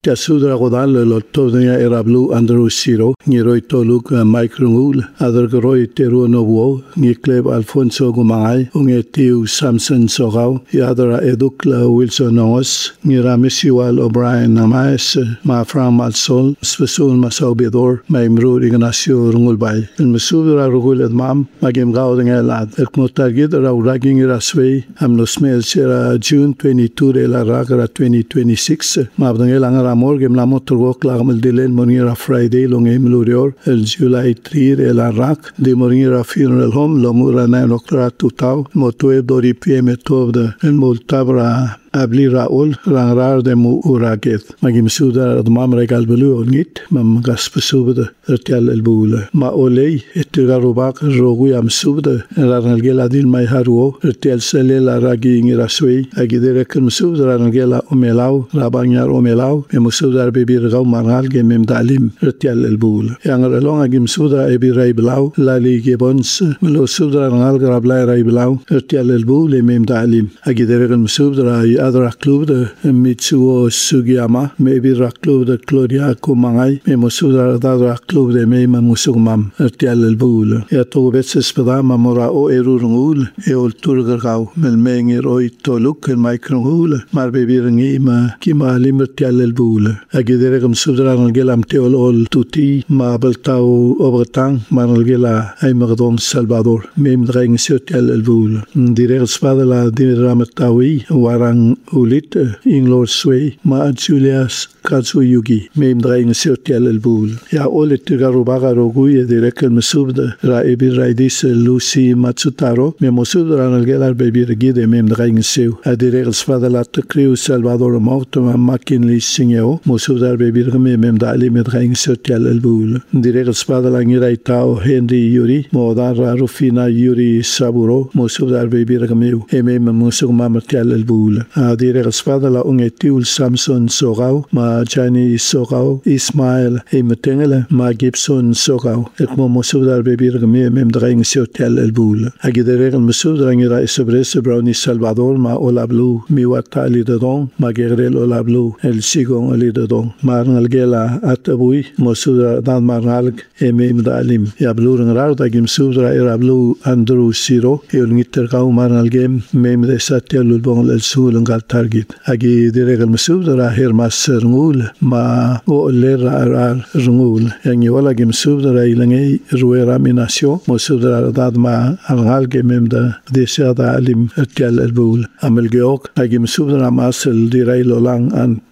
tia sudra godal lo todo nya erablu andro siro ni roi toluk microngul adar roi teru novo ni kleb Alfonso gumangai unge tiu Samson sogau yadara edukla Wilson os ni ramisiwal O'Brien namais ma from alsol spesul masobedor ma imru Ignacio rungulbai el mesudra rugul edmam magem gauding elad ekmotagid rauraging rasway am no smel sera June 22 de la ragra 2026 ma abdangel amor gem la motor la gamel dilen monira Friday long emlurior el July 3 de la rak de monira funeral home lo mura 9 o'clock tutau motoe dori pm tovda el multabra abli raul rangrar de mu uraget magim suda admam regal belu onit mam gaspsubda ertial el bula ma olei etgarubak rogu am subda ranalgela dil mai haruo ertial selela ragi ngirasui agidere kem subda ranalgela omelau rabanyar omelau memusudar bibir gaw manal gemem dalim ertial el bula yangrelong agim suda ebi raiblau lali gebons melo subda ranal grabla raiblau ertial el bula mem dalim agidere kem subda adra club de Mitsuo Sugiyama maybe ra club de Gloria Kumangai me mosuda da club de me musugmam ertial el bul ya to veces pedama mora o erurungul e ol turgau mel mengir oi toluk el microngul mar bebiringi ma kima limertial el bul agidere gam sudra gelam teol ol tuti ma beltau obretang mar gela ay magdon Salvador mem dreng sotial el bul direct spada la diramatawi warang ulit Inglor Sway ma Julius Katsuyugi mem dreng sotial el bul ya olit garubaga roguye direct el mesubda ra ebi raidis Lucy Matsutaro me mosudra gelar bebi gide mem dreng seu a direct spada la tekriu Salvador morto ma McKinley Singeo mosudar bebi mem dali med dreng sotial el bul direct spada la ngiraitao Henry Yuri modar Rufina Yuri Saburo mosudar bebi meu mem musugma martial el bul a direct spada la ungetiul Samson Sogau ma Jani Sogau Ismail Metengele ma Gibson Sogau ekmo mosudar bebi mem dreng sotial el bul agidere mesudar ngira esebres Brownie Salvador ma olablu mi watali de don ma gerel olablu el sigon ali de don marnal gela atabui mosudar dan marnal mem dalim ya blurang rau da gim sudra erablu Andrew Siro el ngitergau marnal gem mem de satel bon el sul ngal target agi direct mesudra hermas ngul ma o lera rungul yangi wala gim sudra ilangi ruera minasio mosudra dad ma angal gemem da desada alim tial el bul amel geok agi mesudra masel dirai lolang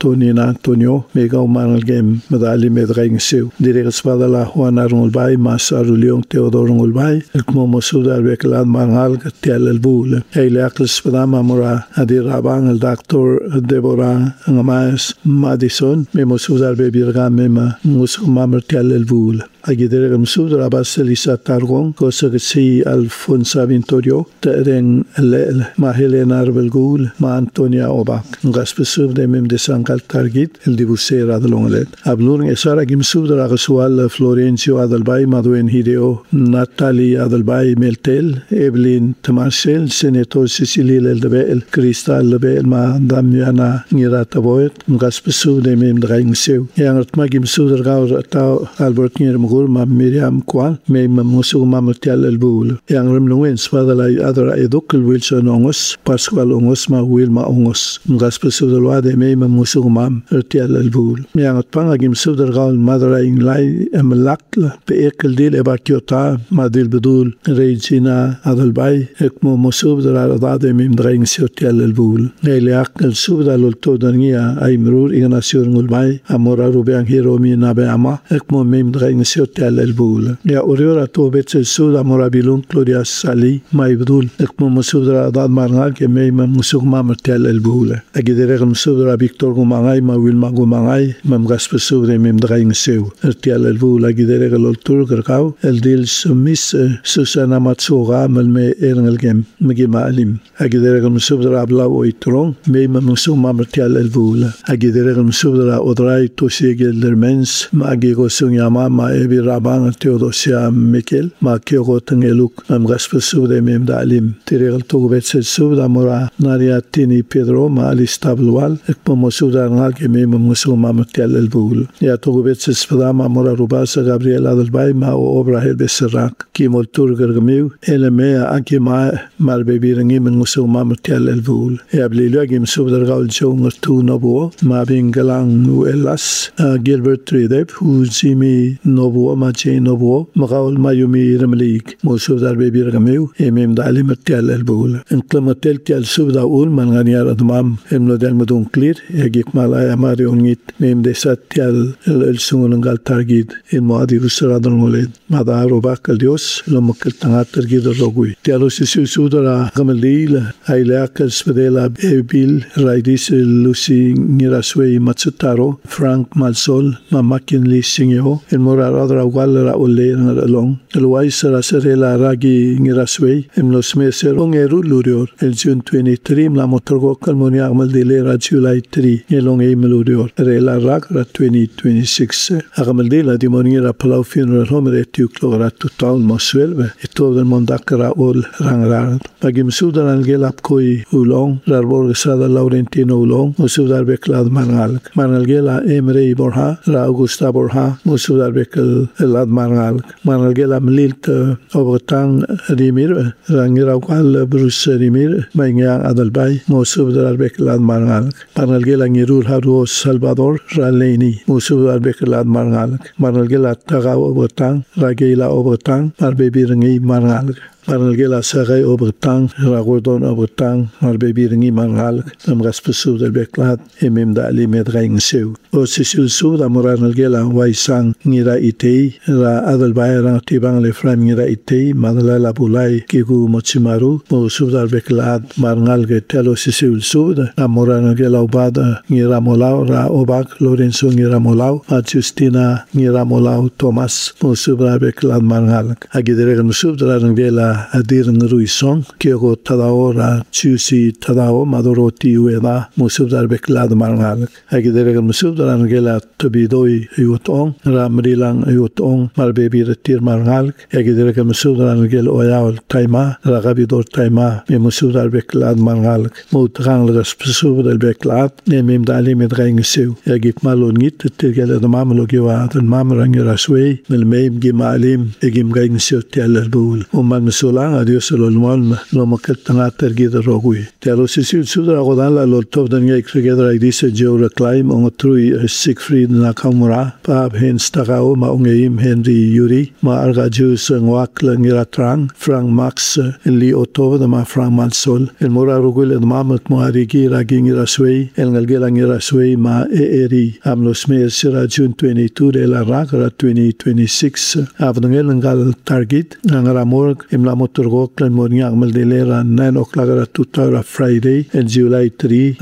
Antonio mega marnal gem medali medreng seu direct spada la Juan Arungul Bay Masaru Leon Teodoro Arungul Bay ekmo mosudar beklad marnal tial el bul ele akles spada mamura adir rabang el doctor Deborah Ngamas Madison me mosudar bebirga mema musumam tial el bul agidere mesudra baselisa targon cosa que si Alfonso Vintorio teren el ma Helena Arbelgul ma Antonia Obak ngaspesub de mem de Sangal Targit el dibusera de Longelet ablurng esara gimsudra gasual Florencio Adelbay Maduen Hideo Natalie Adelbay Meltel Evelyn Tamarcel Senator Cecilia Eldebel Cristal Lebel ma Damiana Ngirata Boet ngaspesub de mem dreng seu yangat ma gimsudra gaur ta Albert Ngir ma Miriam Kwan me musugma martial el bul yang remlungen spada la adra edukul Wilson ongos Pascual ongos ma Wilma ongos ngaspesu de loade me musugma martial el bul yang panga gim sudar gal madra in lai emlakla pe ekel dil ebakiota madil bedul Regina Adelbay ekmo musubdra adade mim dreng sotial el bul neliak el subda lolto dania aimrur Ignacio ngulmai amora rubiang hiromi nabeama ekmo mim dreng sotial el bul ya oriora to betzel suda morabilun Claudia Sali maibdul ekmo musudra adad marnal ke me musugma martial el bul agidere musudra Victor gumangai ma Wilma gumangai mam gaspesudre mim dreng seu ertial el bul agidere loltur gerkau el dil sumis Susana Matsura melme erngel mgima alim agidere musudra bla oitron me musugma martial el bul agidere musudra odrai to segel dermens ma agigo sunyama ma Elvi Rabang Theodosia Mikel ma Kyoko Tangeluk Gaspasu de Mem Dalim Tirel Togubet Suda Mora Naria Tini Pedro ma Alistablual Ekpomosuda Nalke Mem Musuma Matial El Bul Ya Togubet Spadama Mora Rubasa Gabriel Adelbay ma Obra Helbeserak Kimol Turgergamiu Elemea Akima Malbebi Rangim Musuma Matial El Bul Yablilu Agim Subder Gaul Jong Tu Nobo ma Bingalang Elas Gilbert Tridep Uzimi Nobo Mache Nobo Magaul Mayumi Ramlik Musudar Bebi Rangamiu Emem Dali Matial El Bul Enclamatel Tial Subda Ul Manganiar Admam Emlodel Mudun Clear Yagik Malaya Mariongit Mem Desatial El Sungal Targid in Moadi Usradon Moled Mada Robak Dios Lomakal Tangatar Gid Rogui Tialos Sudara Gamalil Aileakal Spadela Ebil Raidis Lucy Niraswe Matsutaro Frank Malsol Mamakin Li Singyo El Moradra Walra Ole Along El Waisara Serela Ragi Niraswe Emlos Meser Ongeru Lurior El June 23 La Motorgo Calmonia Amaldilera July 3 Elong Emelurior Rela Ragra 2026 Agamaldela Dimonira Palau Funeral Home Retuclora Total Moswelve Eto del Mondakara Ol Rangrar Pagim Sudan Algelap Koi Ulong Rarbor Sada Laurentino Ulong Musudar Beklad Manalgela Emre Borha Ra Augusta Borha Musudar Bekel Elad Manalgela Mlilt Obotang Rimir Rangira Wal Bruce Rimir Maingang Adalbay Musudar Beklad Manalgela Ngirul Haru Salvador Raleni Musudar Beklad Manalgela Taga Obotang Ragela Obotang Marbebi Rangi Manalgela Sagai Obotang Ragordon Obotang Marbebi Rangi Namgaspasu del Beklad Emem Dali Medraing Sew O Sisul Suda Moranalgela Waisang Ngira Itei Ra Adalbay Rang Tibang Lefram Ngira Itei Madala Bulai Kigu Mochimaru Musudar Beklad Marnalge Telo Sisul Suda Moranalgela Obada Ngira Molau Ra Obak Lorenzo Ngira Molau Justina Ngira Molau Thomas Musudar Beklad Marnal Agidere Musudar Angela Adir Ruisong Kyogo Tadao Ra Chusi Tadao Madoroti Ueda Musudar Beklad Marnal Agidere Musudar Angela Tobidoi Yutong Ramrilang Yutong Malbebi Retir Marnal Agidere Musudar Angel Oyal Taima Ragabidor Taima Musudar Beklad Marnal Mutrang Raspsu del Beklad Nemim Dali Medraing Sew Agip Malonit Tigel the Mamlogiwa and Mamrangira Sway Melmeim Gimalim Egim Gang Sew Tellerbul Uman Sulang Adios Lolmon Lomakat Gida Rogui Telosis Sudra Godala Lotov the Yak together like this Joe Reclaim on a true Siegfried Nakamura Pab Hens Tagao Maungeim Henry Yuri Ma Argajus and Wakla Niratrang Frank Max Li Otto the Ma Frank Mansol El Mora Rugul and Mamat Moarigi Raging Rasway El Galgelang Rasway Ma Eri Amlos Mer Sira June 22 de la Ragra 2026 Avnangel Ngal Target Nangaramorg Imla Motorgo Clanmonia Maldelera 9 o'clock to Friday and July 3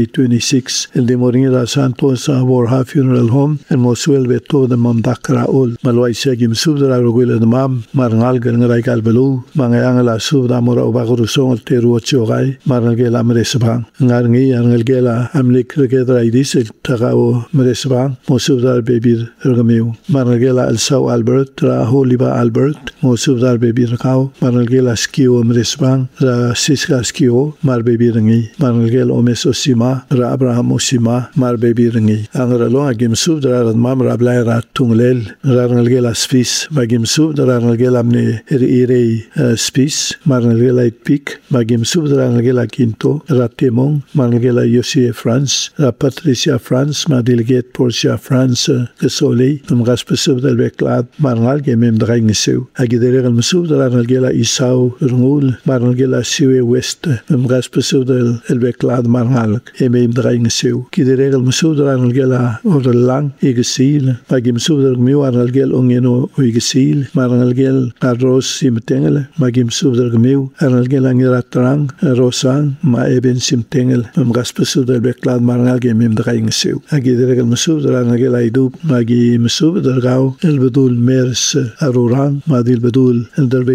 2026 El de Moringa Santos Borja Funeral Home and Mosuel Beto the Mondakra Ol Malwai Segim Subdra Rugul the Mam Marnal Gangarai Galbelu Mangayangala Subda Mora Bagurusong Teru Chogai Marnagela Meresbang Ngarngi Angelgela Amlik Regedra Idis Tagao Meresbang Mosubdar Baby Ergameu Marnagela El Sao Albert Ra Holiba Albert Mosubdar Baby Rakau Marnagela Skio Meresbang Ra Siska Skio Mar Baby Rangi Marnagel Omes Osima Ra Abraham Osima Mar Baby Rangi Angralo Agim Subdra Mam Rablai Ra Tunglel Rangalgela Spis Bagim Subdra Rangalgela Mne Ire Spis Marnagela Pik Bagim Subdra Rangalgela Quinto Ra Temong Marnagela Yosie France Ra Patricia France Ma Delegate Portia France Gesoli Gaspasu del Beklad Marnal Gemem Draing Sew Agidere El Musubdra Rangalgela Isau Rungul Marnagela Siwe West Gaspasu del Beklad Marnal Emem Draing Sew Kidere El Musubdra Rangalgela Orlang Igesil Bagim Subdra Miu Rangalgel Ongeno Igesil Marnagel Arros Simtengel Magim Subdra Miu Rangalgela Ngiratrang Rosang Ma Eben Simtengel Gaspasu del Beklad Marnal Gemem Draing Sew Agidere El Musubdra Rangalgela Idub Magi Musubdra Gau El Bedul Mers Arurang Madil Bedul El Derbe Martin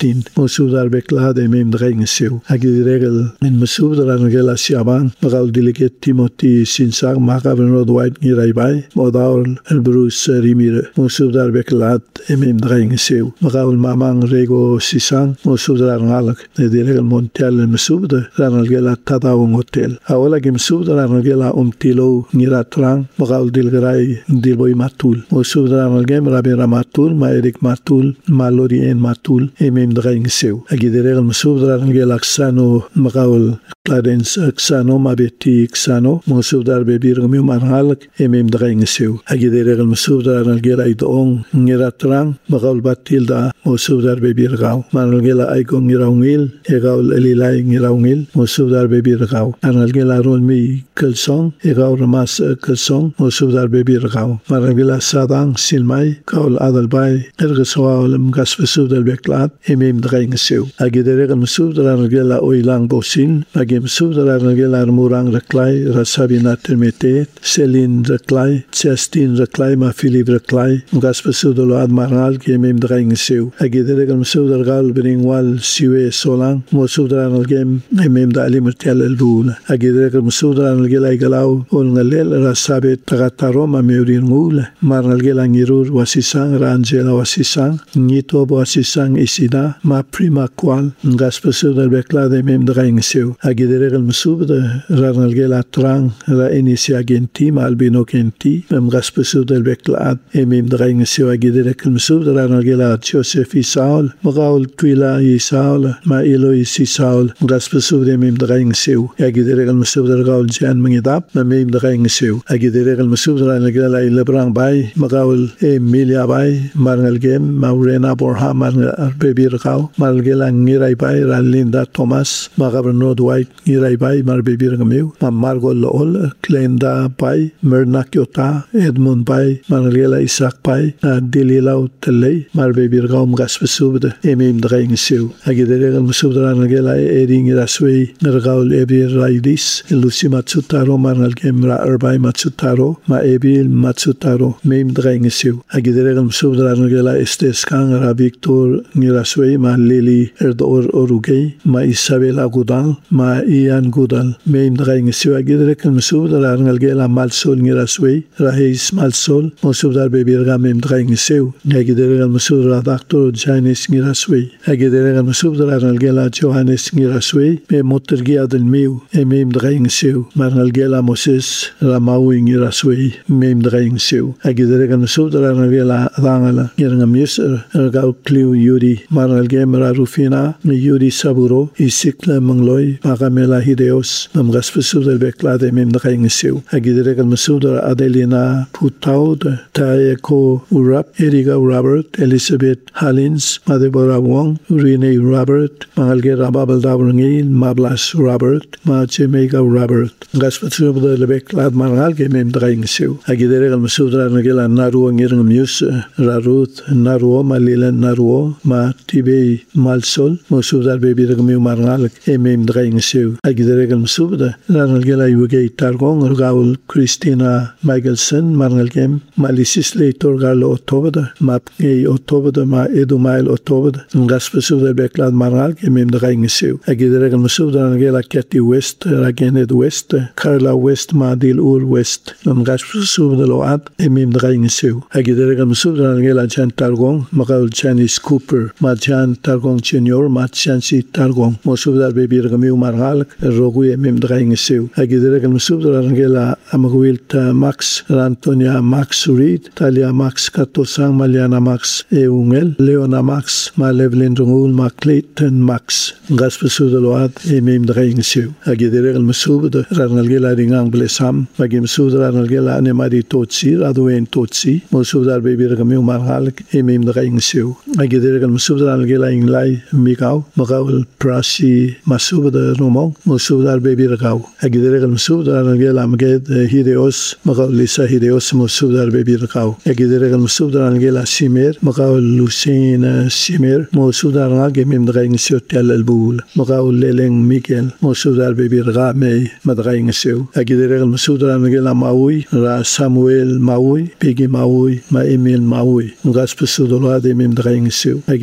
Palestine musudar beklad emim dreng siu agiregel in musudar angela siabang magaul delegate Timothy Sinsang makaben Rod White ngiraibai modaul el Bruce Rimir musudar beklad emim dreng siu magaul mamang Rego Sisang musudar ngalak diregel Montiel musudar angela tadawung hotel awala gim musudar angela tilo ngiratrang magaul dilgrai dilboy matul musudar angem rabi ramatul ma Erik matul malorien matul emim dreng siu agiregel musudar angela Xano magaul Clarence Xano mabeti Xano musudar bebir gumi marhalak emim dreng siu agiregel musudar angela idong ngiratrang magaul batilda musudar bebir gaw manalgela aigong ngiraungil egaul elilai ngiraungil musudar bebir gaw angela rolmi Kelsong egaul ramas Kelsong musudar bebir gaw manalgela sadang silmai kaul adalbai ergeswaul mgasfusudar beklat emim dreng siu agiregel musudar angela oilang bosin agim musudar angela murang reklai rasabina termetet selin reklai Justin reklai ma Philip reklai mgasfusudar ad maral emim dreng siu agiregel musudar gal bringwal siwe solang musudar angem emim dalim tel elbul agiregel musudar angela igalau ol ngalel rasabet tagataro ma meurin ngul mar angela ngirur wasisang rangela wasisang nito wasisang isida ma prima kwal ngasfusudar beklad emim dreng siu agiregel musudar angela trang ra inisia genti ma albino genti mgasfusudar beklad emim dreng siu agiregel musudar angela Joseph Isaul magaul twila Isaul ma Eloi Isaul mgasfusudar emim dreng siu agiregel musudar gaul jan mangidap emim dreng siu agiregel musudar angela lebrang bay magaul Emilia bay marngalgem maurena borha marngal bebir gaw margela ngirai bay Linda Thomas magabrno Dwight ngirai bay mar bebir gamiu margol ol Glenda bay mernakyota Edmund bay margela Isaac bay dililau tele mar bebir gaw mgasfusudar emim dreng siu agiregel musudar angela ering raswei nergaul ebir raidis Lucy Matsutaro marngalgem ra erbay Matsutaro ma ebil Matsutaro mem dreng siu agiregel musudar angela Estes Kang ra Victor ngiraswei ma Lily Erdor Orugay ma Isabel Agudal ma Ian Gudal mem dreng siu agiregel musudar angela Malsol ngiraswei ra Heis Malsol musudar bebir ga mem dreng siu agiregel musudar Dr. Janis ngiraswei agiregel musudar angela Johannes ngiraswei me motergi adel miu mem dreng siu marngalgela Moses Ramawi ngiraswei mem dreng siu agiregel musudar angela Rangala ngirngam yusr ergaw kliu Yuri marngalgem ra Rufina Yuri Saburo isikla mangloy magamela Hideos mgasfusudar beklad emim dreng siu agiregel musudar Adelina Putaud Taeko Urap Eriga Robert Elizabeth Halins Madebora Wong Rene Robert mangalgera Babel Davrangil Mablas Robert ma Jamaica Robert ngasfusudar beklad marngalgem emim dreng siu agiregel musudar angela Naruo ngirngam yus ra Ruth Naruo ma Lilan Naruo ma Tibey Malsol musudar bebir gamiu marngal emim dreng siu agiregel musudar angela Yugay Targong gaul Christina Michelson marngalgem ma legislator gal otobada ma otobada ma Edumail otobada ngasfusudar beklad marngal emim dreng siu agiregel musudar angela Kathy West ra Kenneth West Carla West ma Dil Ur West ngasfusudar load emim dreng siu agiregel musudar angela Jan Targong magaul Janice Cooper ma Jan Targong Junior ma Chansi Targong musudar bebir gamiu marngal rogu emim dreng siu agiregel musudar angela Amagwilta Max Antonia Max Reed Talia Max Katosang Maliana Max Eungel Leona Max ma Levlin Rungul ma Clayton Max ngasfusudar load emim dreng siu agiregel musudar angela Ringang Blesam magim musudar angela Anemadi Totsi Adwen Totsi musudar bebir gamiu marngal emim dreng siu agiregel musudar angela Inglai Mikaw magaul Prasi masudar Romong musudar bebir gaw agiregel musudar angela Amged Hideos magaul Lisa Hideos musudar bebir gaw agiregel musudar angela Simer magaul Lucien Simer musudar angem emim dreng siu tel elbul magaul Leleng Miguel musudar bebir ga me madreng siu agiregel musudar angela Maui ra Samuel Maui Pegi Maui ma Emil Maui ngasfusudar load emim dreng siu agiregel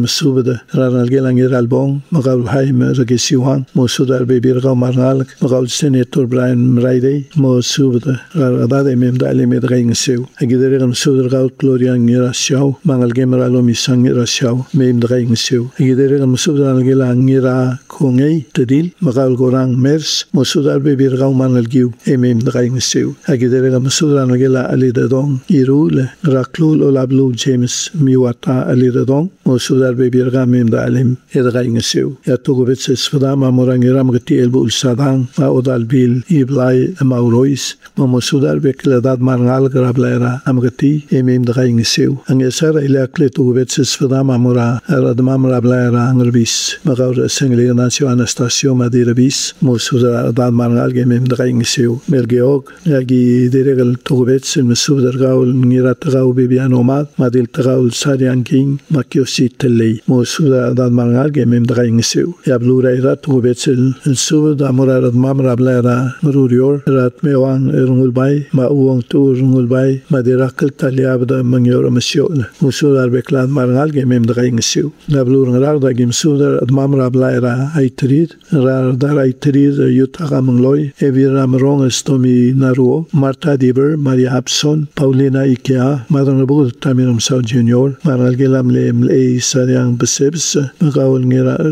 masubada ranal gelang iralbong magaul haim regisiwan mo sudar bebirga marnal magaul senator Brian Mraide mo subada radade mem dali med ringsew agidere gam sudar gaul gloria ngira shaw mangal gemeralo misang ngira shaw mem ringsew agidere gam sudar gelang ngira kongei tedil magaul gorang mers mo sudar bebirga mangal giu mem ringsew agidere gam sudar gela ali dadong irul raklul olablu James miwata ali dadong mo sudar bebirga mem dalim ringsew ya tugubets sfadama morangiram gati elbul sadang ma odal bil iblai maurois mo sudar bekladad marngal grablera amgati mem ringsew ang esara ila tugubets sfadama mora radmam rablera angrbis magaur sengle nasio anastasio madirabis mo sudar dad marngal mem ringsew mergeog yagi deregal tugubets sudar gaul ngirat gaul bibianomat madil gaul sarian king makiosi tele mo sudar dad marngal mem ringsew ya blura irat tugubets sudar mora radmam rablera rurior rat mewang rungulbay ma uang tu rungulbay madirakal taliabda mangyora masyol musudar beklad marngal mem ringsew na blur ngar da gim sudar admam rablaira aitrid dar aitrid yutaga mangloy eviram rong stomi naruo Marta Diber Maria Hapson Paulina Ikea madang bugul tamiram South Junior marngal gelam le saryang besebs gaul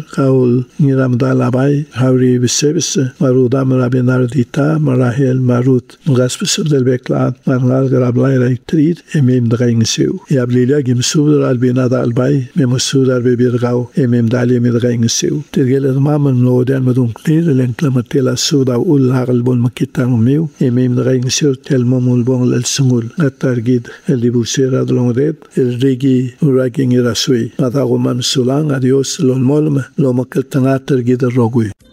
ngiram dalabay hauri besebs marudam rabinardita marahel marut gasbes del beklad marngal rablaira aitrid mem ringsew yablilia gim sudar albinada albay mem sudar bebirgau mem dali med ringsew tergel mamam nodan madum clear lenklamatela suda ul hagal bon makitan meu mem ringsew tel momul bon el sungul atargid el dibusera dolongred el regi uraking irasui madago man sulang adios lol molm lo makal tanga tergid rogui